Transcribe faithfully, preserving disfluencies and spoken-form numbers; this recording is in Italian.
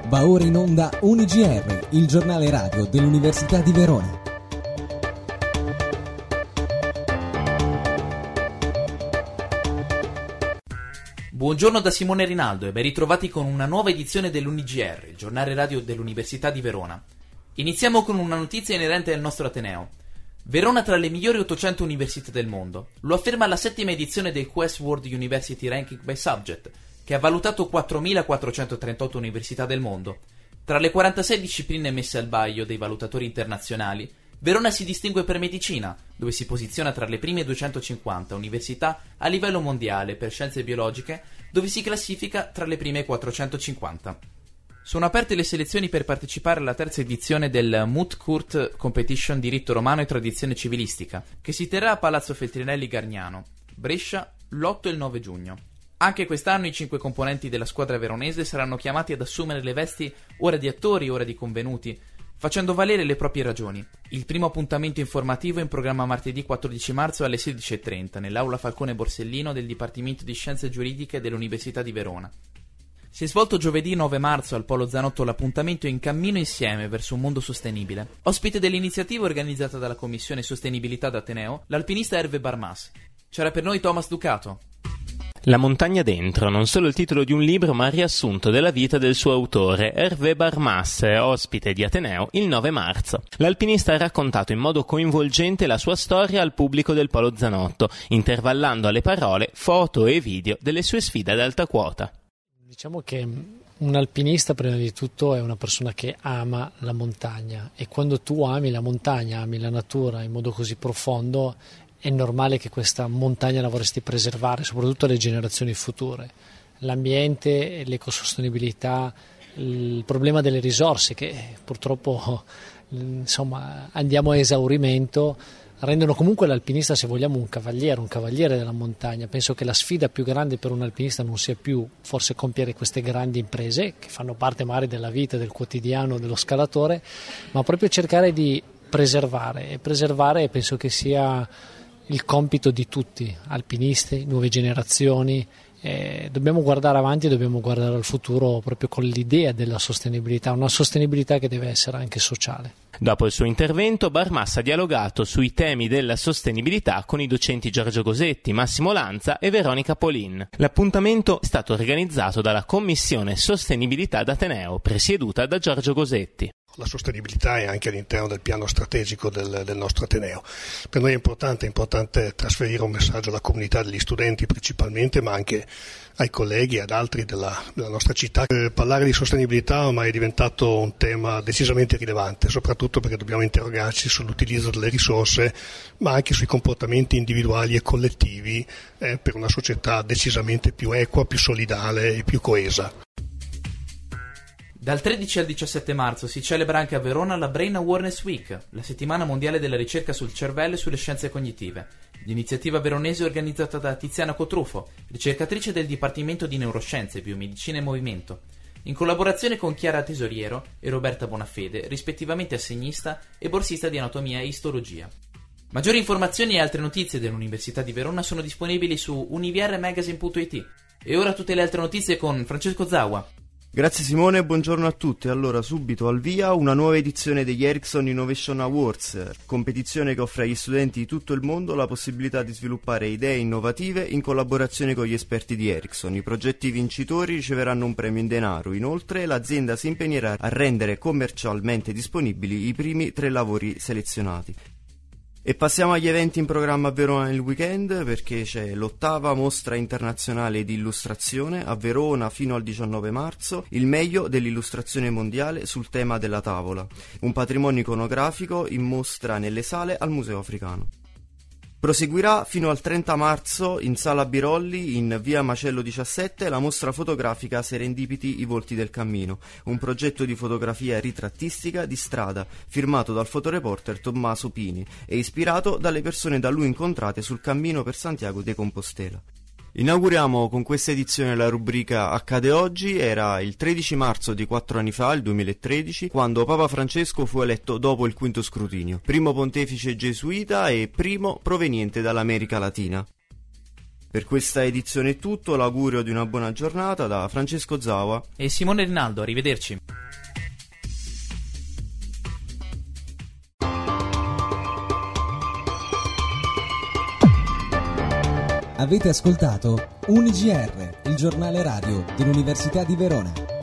Va ora in onda U N I G R, il giornale radio dell'Università di Verona. Buongiorno da Simone Rinaldo e ben ritrovati con una nuova edizione dell'U N I G R, il giornale radio dell'Università di Verona. Iniziamo con una notizia inerente al nostro Ateneo. Verona tra le migliori ottocento università del mondo. Lo afferma la settima edizione del Quest World University Ranking by Subject, che ha valutato quattromilaquattrocentotrentotto università del mondo. Tra le quarantasei discipline messe al vaglio dei valutatori internazionali, Verona si distingue per medicina, dove si posiziona tra le prime duecentocinquanta università a livello mondiale, per scienze biologiche, dove si classifica tra le prime quattrocentocinquanta. Sono aperte le selezioni per partecipare alla terza edizione del Moot Court Competition Diritto Romano e Tradizione Civilistica, che si terrà a Palazzo Feltrinelli Gargnano, Brescia, l'otto e il nove giugno. Anche quest'anno i cinque componenti della squadra veronese saranno chiamati ad assumere le vesti ora di attori, ora di convenuti, facendo valere le proprie ragioni. Il primo appuntamento informativo è in programma martedì quattordici marzo alle sedici e trenta nell'aula Falcone Borsellino del Dipartimento di Scienze Giuridiche dell'Università di Verona. Si è svolto giovedì nove marzo al Polo Zanotto l'appuntamento In cammino insieme verso un mondo sostenibile. Ospite dell'iniziativa organizzata dalla Commissione Sostenibilità d'Ateneo, l'alpinista Hervé Barmas. C'era per noi Thomas Ducato. La montagna dentro, non solo il titolo di un libro ma il riassunto della vita del suo autore, Hervé Barmas, ospite di Ateneo il nove marzo. L'alpinista ha raccontato in modo coinvolgente la sua storia al pubblico del Polo Zanotto, intervallando alle parole foto e video delle sue sfide ad alta quota. Diciamo che un alpinista prima di tutto è una persona che ama la montagna, e quando tu ami la montagna, ami la natura in modo così profondo, è normale che questa montagna la vorresti preservare, soprattutto alle generazioni future. L'ambiente, l'ecosostenibilità, il problema delle risorse che purtroppo insomma andiamo a esaurimento, rendono comunque l'alpinista, se vogliamo, un cavaliere, un cavaliere della montagna. Penso che la sfida più grande per un alpinista non sia più forse compiere queste grandi imprese che fanno parte magari della vita, del quotidiano dello scalatore, ma proprio cercare di preservare, e preservare penso che sia il compito di tutti, alpinisti, nuove generazioni. Eh, dobbiamo guardare avanti, dobbiamo guardare al futuro proprio con l'idea della sostenibilità, una sostenibilità che deve essere anche sociale. Dopo il suo intervento, Barmas ha dialogato sui temi della sostenibilità con i docenti Giorgio Gosetti, Massimo Lanza e Veronica Polin. L'appuntamento è stato organizzato dalla Commissione Sostenibilità d'Ateneo, presieduta da Giorgio Gosetti. La sostenibilità è anche all'interno del piano strategico del, del nostro Ateneo. Per noi è importante, è importante trasferire un messaggio alla comunità degli studenti principalmente, ma anche ai colleghi e ad altri della, della nostra città. Eh, parlare di sostenibilità ormai è diventato un tema decisamente rilevante, soprattutto perché dobbiamo interrogarci sull'utilizzo delle risorse, ma anche sui comportamenti individuali e collettivi eh, per una società decisamente più equa, più solidale e più coesa. Dal tredici al diciassette marzo si celebra anche a Verona la Brain Awareness Week, la settimana mondiale della ricerca sul cervello e sulle scienze cognitive. L'iniziativa veronese è organizzata da Tiziana Cotrufo, ricercatrice del Dipartimento di Neuroscienze, Biomedicina e Movimento, in collaborazione con Chiara Tesoriero e Roberta Bonafede, rispettivamente assegnista e borsista di Anatomia e Istologia. Maggiori informazioni e altre notizie dell'Università di Verona sono disponibili su univrmagazine punto it. E ora tutte le altre notizie con Francesco Zaua. Grazie Simone e buongiorno a tutti. Allora, subito al via una nuova edizione degli Ericsson Innovation Awards, competizione che offre agli studenti di tutto il mondo la possibilità di sviluppare idee innovative in collaborazione con gli esperti di Ericsson. I progetti vincitori riceveranno un premio in denaro. Inoltre l'azienda si impegnerà a rendere commercialmente disponibili i primi tre lavori selezionati. E passiamo agli eventi in programma a Verona nel weekend, perché c'è l'ottava mostra internazionale di illustrazione a Verona fino al diciannove marzo, il meglio dell'illustrazione mondiale sul tema della tavola, un patrimonio iconografico in mostra nelle sale al Museo Africano. Proseguirà fino al trenta marzo in Sala Birolli, in via Macello diciassette, la mostra fotografica Serendipiti, i volti del cammino, un progetto di fotografia ritrattistica di strada firmato dal fotoreporter Tommaso Pini e ispirato dalle persone da lui incontrate sul cammino per Santiago de Compostela. Inauguriamo con questa edizione la rubrica Accade oggi. Era il tredici marzo di quattro anni fa, il duemilatredici, quando Papa Francesco fu eletto dopo il quinto scrutinio, primo pontefice gesuita e primo proveniente dall'America Latina. Per questa edizione è tutto, l'augurio di una buona giornata da Francesco Zaua e Simone Rinaldo, arrivederci. Avete ascoltato U N I G R, il giornale radio dell'Università di Verona.